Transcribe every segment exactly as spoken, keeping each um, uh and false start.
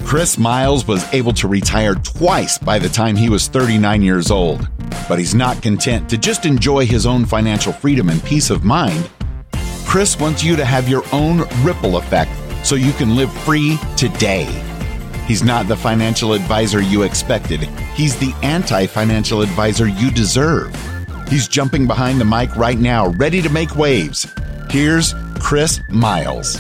Chris Miles was able to retire twice by the time he was thirty-nine years old, but he's not content to just enjoy his own financial freedom and peace of mind. Chris wants you to have your own ripple effect so you can live free today. He's not the financial advisor you expected. He's the anti-financial advisor you deserve. He's jumping behind the mic right now, ready to make waves. Here's Chris Miles.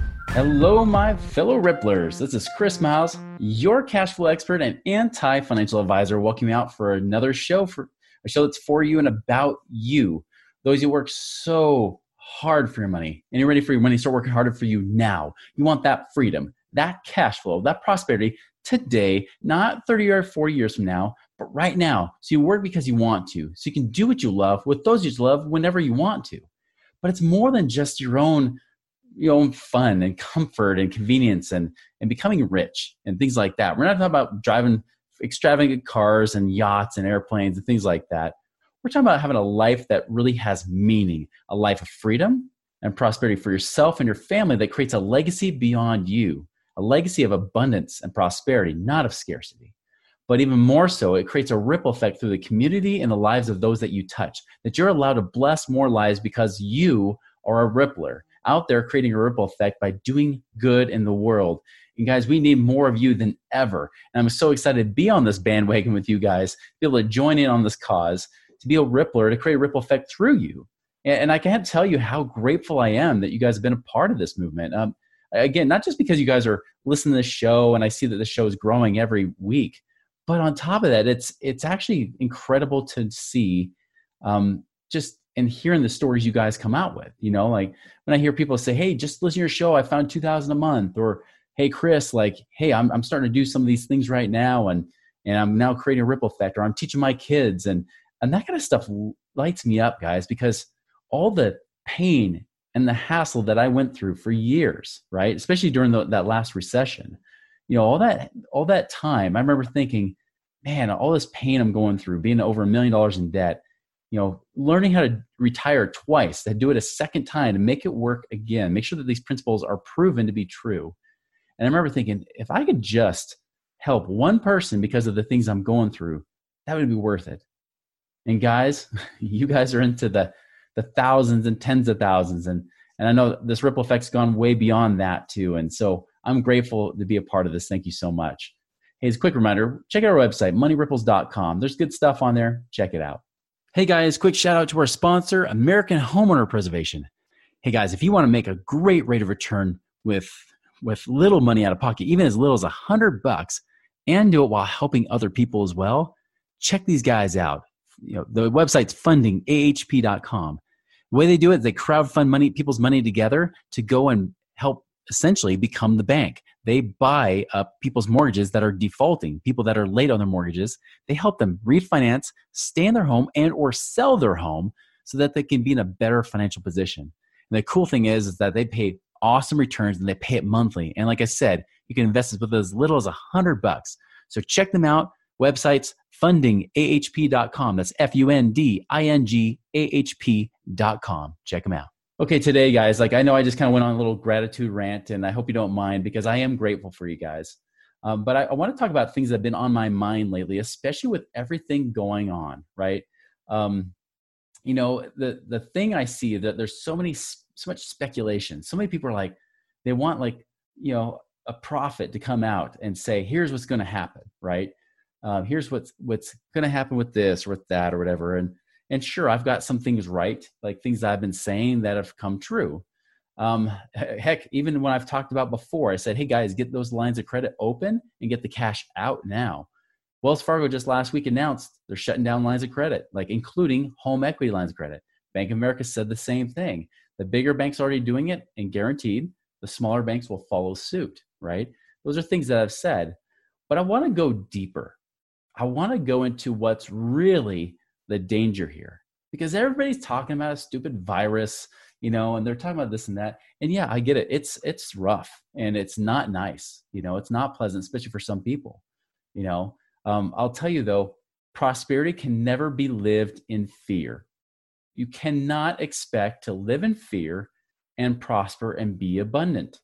Hello, my fellow Ripplers. This is Chris Miles, your cash flow expert and anti-financial advisor, welcoming you out for another show, for a show that's for you and about you. Those who work so hard for your money, and you're ready for your money to start working harder for you now. You want that freedom, that cash flow, that prosperity today, not thirty or forty years from now, but right now. So you work because you want to, so you can do what you love with those you love whenever you want to. But it's more than just your own your own fun and comfort and convenience and, and becoming rich and things like that. We're not talking about driving extravagant cars and yachts and airplanes and things like that. We're talking about having a life that really has meaning, a life of freedom and prosperity for yourself and your family that creates a legacy beyond you, a legacy of abundance and prosperity, not of scarcity. But even more so, it creates a ripple effect through the community and the lives of those that you touch, that you're allowed to bless more lives because you are a rippler out there creating a ripple effect by doing good in the world. And guys, we need more of you than ever. And I'm so excited to be on this bandwagon with you guys, be able to join in on this cause, to be a rippler, to create a ripple effect through you. And I can't tell you how grateful I am that you guys have been a part of this movement. Um, again, not just because you guys are listening to this show and I see that the show is growing every week, but on top of that, it's it's actually incredible to see um, just and hearing the stories you guys come out with. You know, like when I hear people say, hey, just listen to your show, I found two thousand a month. Or, hey, Chris, like, hey, I'm I'm starting to do some of these things right now. And and I'm now creating a ripple effect, or I'm teaching my kids. And, and that kind of stuff lights me up, guys, because all the pain and the hassle that I went through for years, right? Especially during the, that last recession, you know, all that, all that time, I remember thinking, man, all this pain I'm going through, being over a million dollars in debt, you know, learning how to retire twice, to do it a second time, to make it work again, make sure that these principles are proven to be true. And I remember thinking, if I could just help one person because of the things I'm going through, that would be worth it. And guys, you guys are into the the thousands and tens of thousands. And, and I know this ripple effect's gone way beyond that too. And so I'm grateful to be a part of this. Thank you so much. Hey, as a quick reminder, check out our website, money ripples dot com. There's good stuff on there. Check it out. Hey guys, quick shout out to our sponsor, American Homeowner Preservation. Hey guys, if you want to make a great rate of return with, with little money out of pocket, even as little as a hundred bucks, and do it while helping other people as well, check these guys out. You know, the website's funding A H P dot com. The way they do it, they crowdfund money, people's money together to go and help essentially become the bank. They buy up people's mortgages that are defaulting, people that are late on their mortgages. They help them refinance, stay in their home, and or sell their home so that they can be in a better financial position. And the cool thing is, is that they pay awesome returns and they pay it monthly. And like I said, you can invest with as little as a hundred bucks. So check them out. Websites, funding A H P dot com. That's F U N D I N G A H P dot com. Check them out. Okay, today, guys, like I know I just kind of went on a little gratitude rant, and I hope you don't mind because I am grateful for you guys. Um, but I, I want to talk about things that have been on my mind lately, especially with everything going on, right? Um, you know, the the thing I see that there's so many, so much speculation. So many people are like, they want like, you know, a prophet to come out and say, here's what's going to happen, right? Um, here's what's what's going to happen with this or with that or whatever. And and sure, I've got some things right, like things that I've been saying that have come true. Um, heck, even when I've talked about before, I said, hey guys, get those lines of credit open and get the cash out now. Wells Fargo just last week announced they're shutting down lines of credit, like including home equity lines of credit. Bank of America said the same thing. The bigger banks are already doing it and guaranteed the smaller banks will follow suit, right? Those are things that I've said, but I want to go deeper. I want to go into what's really the danger here, because everybody's talking about a stupid virus, you know, and they're talking about this and that. And yeah, I get it. It's, it's rough and it's not nice. You know, it's not pleasant, especially for some people, you know. Um, I'll tell you though, prosperity can never be lived in fear. You cannot expect to live in fear and prosper and be abundant.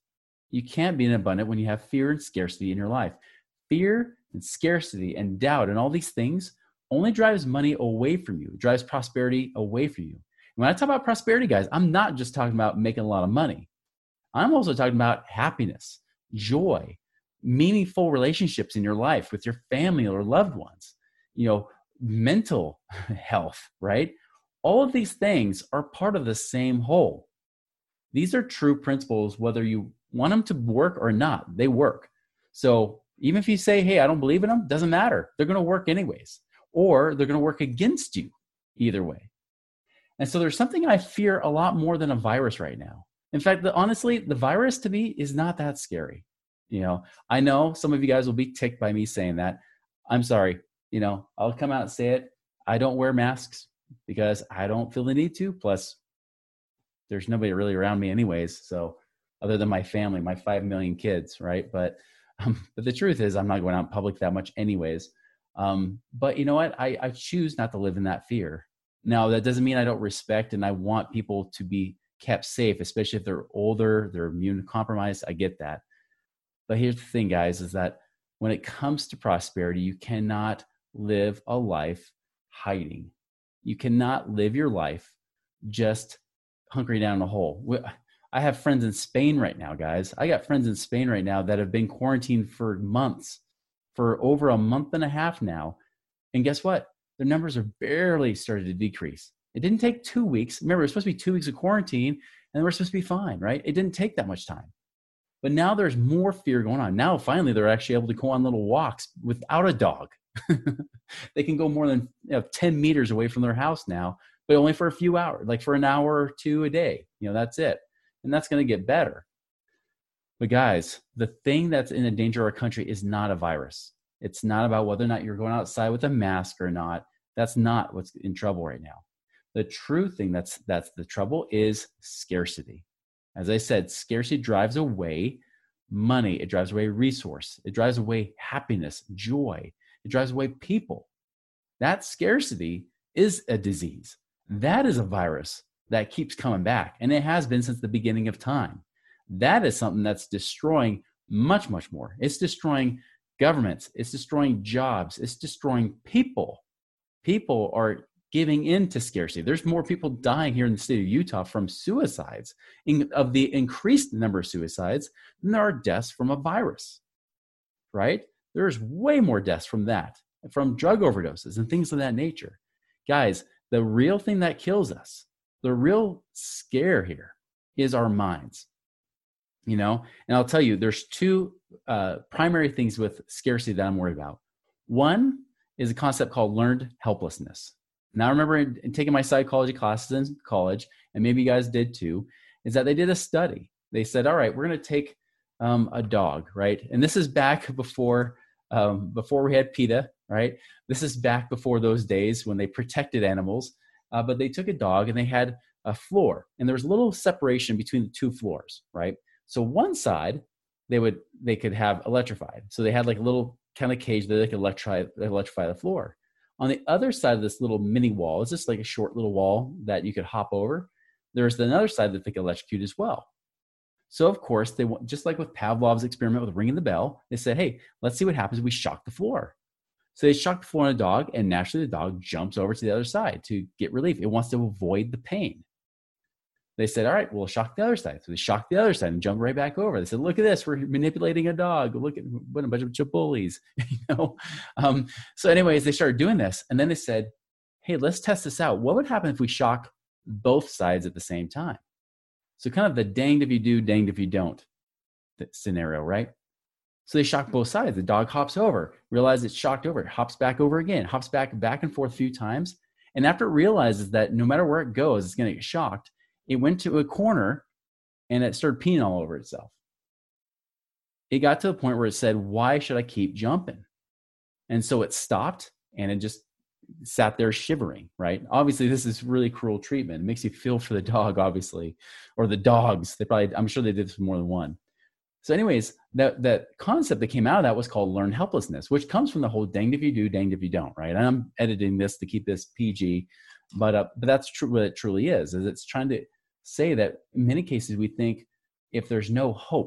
You can't be in abundant when you have fear and scarcity in your life. Fear and scarcity and doubt and all these things only drives money away from you. It drives prosperity away from you. When I talk about prosperity, guys, I'm not just talking about making a lot of money. I'm also talking about happiness, joy, meaningful relationships in your life with your family or loved ones, you know, mental health, right? All of these things are part of the same whole. These are true principles, whether you want them to work or not, they work. So even if you say, hey, I don't believe in them, doesn't matter. They're going to work anyways, or they're going to work against you either way. And so there's something I fear a lot more than a virus right now. In fact, the, honestly, the virus to me is not that scary. You know, I know some of you guys will be ticked by me saying that. I'm sorry. You know, I'll come out and say it. I don't wear masks because I don't feel the need to. Plus, there's nobody really around me anyways. So other than my family, my five million kids, right? But um, but the truth is I'm not going out in public that much anyways. Um, but you know what? I, I choose not to live in that fear. Now, that doesn't mean I don't respect and I want people to be kept safe, especially if they're older, they're immune compromised. I get that. But here's the thing, guys, is that when it comes to prosperity, you cannot live a life hiding. You cannot live your life just hunkering down in a hole. I have friends in Spain right now, guys. I got friends in Spain right now that have been quarantined for months, for over a month and a half now. And guess what? Their numbers are barely started to decrease. It didn't take two weeks. Remember, it was supposed to be two weeks of quarantine and we're supposed to be fine, right? It didn't take that much time. But now there's more fear going on. Now, finally, they're actually able to go on little walks without a dog. They can go more than you know, ten meters away from their house now, but only for a few hours, like for an hour or two a day. You know, that's it. And that's going to get better. But guys, the thing that's in the danger of our country is not a virus. It's not about whether or not you're going outside with a mask or not. That's not what's in trouble right now. The true thing that's that's the trouble is scarcity. As I said, scarcity drives away money. It drives away resource. It drives away happiness, joy. It drives away people. That scarcity is a disease. That is a virus that keeps coming back. And it has been since the beginning of time. That is something that's destroying much, much more. It's destroying governments. It's destroying jobs. It's destroying people. People are giving in to scarcity. There's more people dying here in the state of Utah from suicides, in, of the increased number of suicides, than there are deaths from a virus, right? There's way more deaths from that, from drug overdoses and things of that nature. Guys, the real thing that kills us, the real scare here is our minds, you know? And I'll tell you, there's two uh, primary things with scarcity that I'm worried about. One is a concept called learned helplessness. Now, I remember in, in taking my psychology classes in college, and maybe you guys did too, is that they did a study. They said, all right, we're going to take um, a dog, right? And this is back before um, before we had PETA, right? This is back before those days when they protected animals. Uh, but they took a dog and they had a floor, and there was a little separation between the two floors, right? So one side, they would they could have electrified. So they had like a little kind of cage that they could electrify, electrify the floor. On the other side of this little mini wall, it's just like a short little wall that you could hop over. There's another side that they could electrocute as well. So of course, they just like with Pavlov's experiment with ringing the bell, they said, hey, let's see what happens if we shock the floor. So they shock the floor on a dog, and naturally the dog jumps over to the other side to get relief. It wants to avoid the pain. They said, all right, we'll shock the other side. So they shocked the other side and jumped right back over. They said, look at this. We're manipulating a dog. Look at what a bunch of bullies, you know? Um, so anyways, they started doing this. And then they said, hey, let's test this out. What would happen if we shock both sides at the same time? So kind of the danged if you do, danged if you don't scenario, right? So they shock both sides. The dog hops over, realizes it's shocked over, hops back over again, hops back, back and forth a few times. And after it realizes that no matter where it goes, it's going to get shocked, it went to a corner and it started peeing all over itself. It got to the point where it said, why should I keep jumping? And so it stopped and it just sat there shivering, right? Obviously, this is really cruel treatment. It makes you feel for the dog, obviously, or the dogs. They probably, I'm sure they did this with more than one. So anyways, that, that concept that came out of that was called learned helplessness, which comes from the whole danged if you do, danged if you don't, right? And I'm editing this to keep this P G, but, uh, but that's true. What it truly is, is it's trying to say that in many cases we think if there's no hope,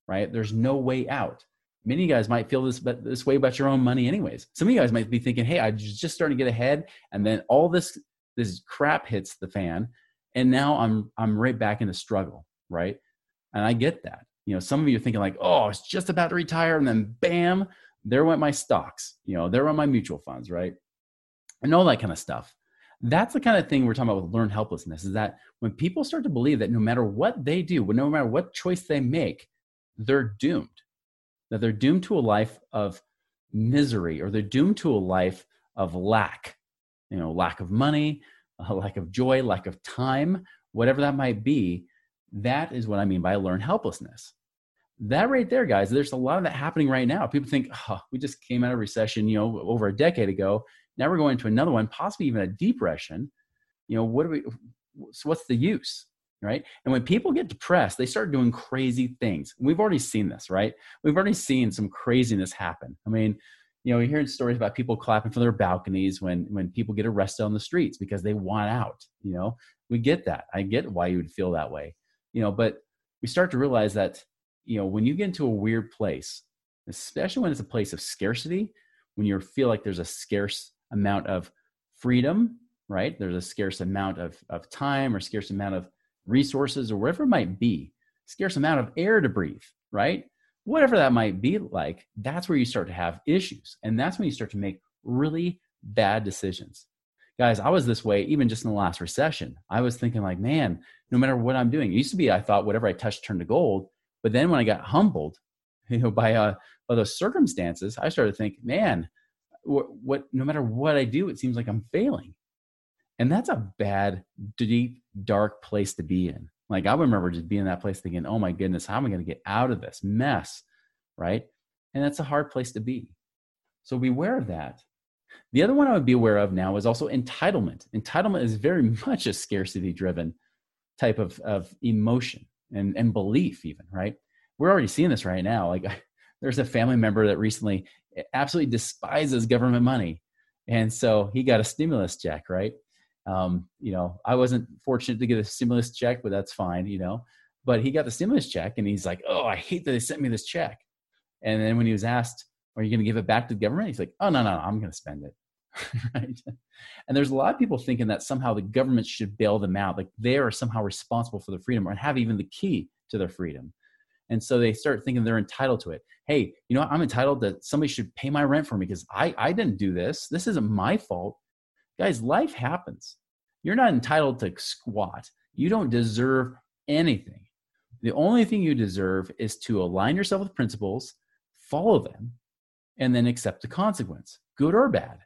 right? There's no way out. Many of you guys might feel this, this way about your own money anyways. Some of you guys might be thinking, hey, I just starting to get ahead, and then all this, this crap hits the fan, and now I'm, I'm right back in the struggle, right? And I get that. You know, some of you are thinking like, oh, I was just about to retire, and then bam, there went my stocks. You know, there went my mutual funds, right? And all that kind of stuff. That's the kind of thing we're talking about with learned helplessness, is that when people start to believe that no matter what they do, no matter what choice they make, they're doomed. That they're doomed to a life of misery, or they're doomed to a life of lack, you know, lack of money, a lack of joy, lack of time, whatever that might be. That is what I mean by learned helplessness. That right there, guys, there's a lot of that happening right now. People think, oh, we just came out of recession, you know, over a decade ago. Now we're going into another one, possibly even a depression. You know, what do we, so what's the use? Right? And when people get depressed, they start doing crazy things. We've already seen this, right? We've already seen some craziness happen. I mean, you know, you're hearing stories about people clapping from their balconies when, when people get arrested on the streets because they want out. You know, we get that. I get why you would feel that way, you know, but we start to realize that, you know, when you get into a weird place, especially when it's a place of scarcity, when you feel like there's a scarce amount of freedom, right? There's a scarce amount of, of time, or scarce amount of resources, or whatever it might be, scarce amount of air to breathe, right? Whatever that might be like, that's where you start to have issues. And that's when you start to make really bad decisions. Guys, I was this way even just in the last recession. I was thinking like, man, no matter what I'm doing, it used to be, I thought whatever I touched turned to gold. But then when I got humbled, you know, by, uh, by those circumstances, I started to think, man, what, what, no matter what I do, it seems like I'm failing. And that's a bad, deep, dark place to be in. Like, I remember just being in that place thinking, oh my goodness, how am I going to get out of this mess, right? And that's a hard place to be. So beware of that. The other one I would be aware of now is also entitlement. Entitlement is very much a scarcity-driven type of, of emotion and, and belief even, right? We're already seeing this right now. Like, there's a family member that recently absolutely despises government money. And so he got a stimulus check, right? Um, you know, I wasn't fortunate to get a stimulus check, but that's fine, you know, but he got the stimulus check and he's like, oh, I hate that they sent me this check. And then when he was asked, are you going to give it back to the government? He's like, oh, no, no, no, I'm going to spend it. Right? And there's a lot of people thinking that somehow the government should bail them out. Like they are somehow responsible for their freedom, or have even the key to their freedom. And so they start thinking they're entitled to it. Hey, you know what? I'm entitled that somebody should pay my rent for me because I, I didn't do this. This isn't my fault. Guys, life happens. You're not entitled to squat. You don't deserve anything. The only thing you deserve is to align yourself with principles, follow them, and then accept the consequence, good or bad.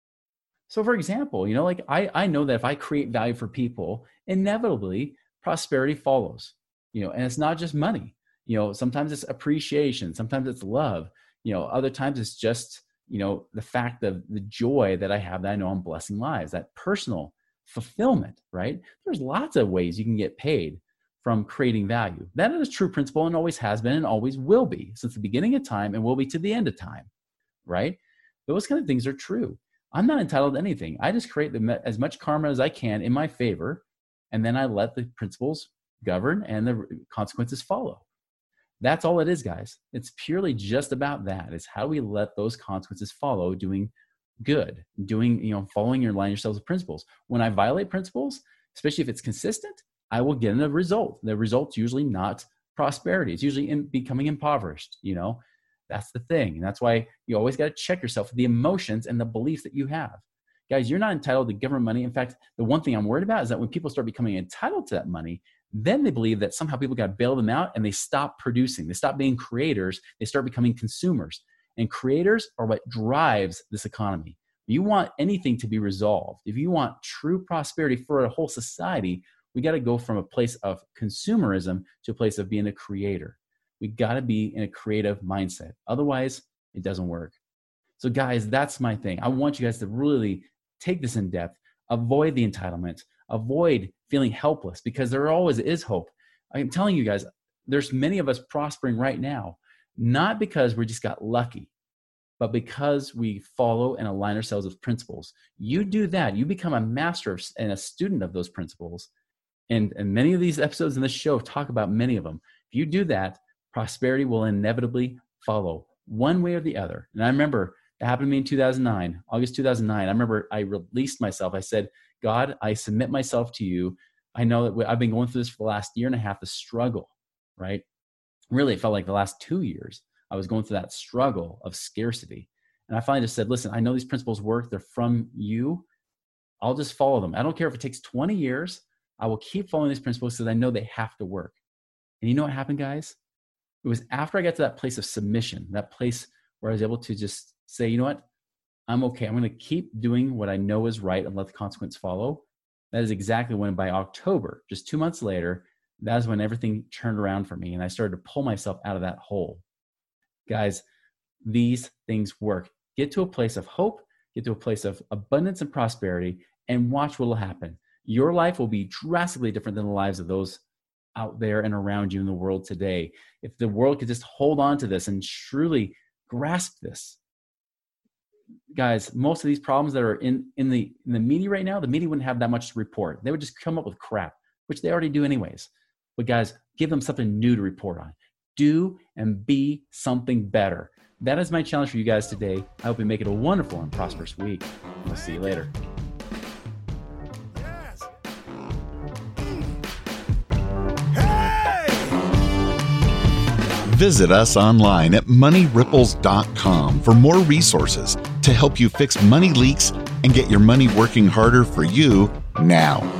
So for example, you know, like I, I know that if I create value for people, inevitably prosperity follows, you know, and it's not just money. You know, sometimes it's appreciation, sometimes it's love, you know, other times it's just, you know, the fact of the joy that I have that I know I'm blessing lives, that personal fulfillment, right? There's lots of ways you can get paid from creating value. That is a true principle and always has been and always will be since the beginning of time and will be to the end of time, right? Those kind of things are true. I'm not entitled to anything. I just create the, as much karma as I can in my favor, and then I let the principles govern and the consequences follow. That's all it is, guys. It's purely just about that. It's how we let those consequences follow, doing good, doing, you know, following your line yourselves with principles. When I violate principles, especially if it's consistent, I will get a result. The result's usually not prosperity. It's usually in becoming impoverished, you know. That's the thing. And that's why you always got to check yourself with the emotions and the beliefs that you have. Guys, you're not entitled to government money. In fact, the one thing I'm worried about is that when people start becoming entitled to that money, then they believe that somehow people got to bail them out and they stop producing. They stop being creators. They start becoming consumers. And creators are what drives this economy. If you want anything to be resolved, if you want true prosperity for a whole society, we got to go from a place of consumerism to a place of being a creator. We got to be in a creative mindset. Otherwise, it doesn't work. So guys, that's my thing. I want you guys to really take this in depth, avoid the entitlement, avoid feeling helpless, because there always is hope. I'm telling you guys, there's many of us prospering right now, not because we just got lucky, but because we follow and align ourselves with principles. You do that, you become a master of, and a student of those principles. And, and many of these episodes in this show talk about many of them. If you do that, prosperity will inevitably follow one way or the other. And I remember it happened to me in two thousand nine, August two thousand nine. I remember I released myself. I said, God, I submit myself to you. I know that I've been going through this for the last year and a half, the struggle, right? Really, it felt like the last two years I was going through that struggle of scarcity. And I finally just said, listen, I know these principles work. They're from you. I'll just follow them. I don't care if it takes twenty years. I will keep following these principles because I know they have to work. And you know what happened, guys? It was after I got to that place of submission, that place where I was able to just say, you know what? I'm okay. I'm going to keep doing what I know is right and let the consequence follow. That is exactly when by October, just two months later, that's when everything turned around for me. And I started to pull myself out of that hole. Guys, these things work. Get to a place of hope, get to a place of abundance and prosperity, and watch what will happen. Your life will be drastically different than the lives of those out there and around you in the world today. If the world could just hold on to this and truly grasp this, guys, most of these problems that are in, in the in the media right now, the media wouldn't have that much to report. They would just come up with crap, which they already do anyways. But guys, give them something new to report on. Do and be something better. That is my challenge for you guys today. I hope you make it a wonderful and prosperous week. We'll see you later. Visit us online at money ripples dot com for more resources to help you fix money leaks and get your money working harder for you now.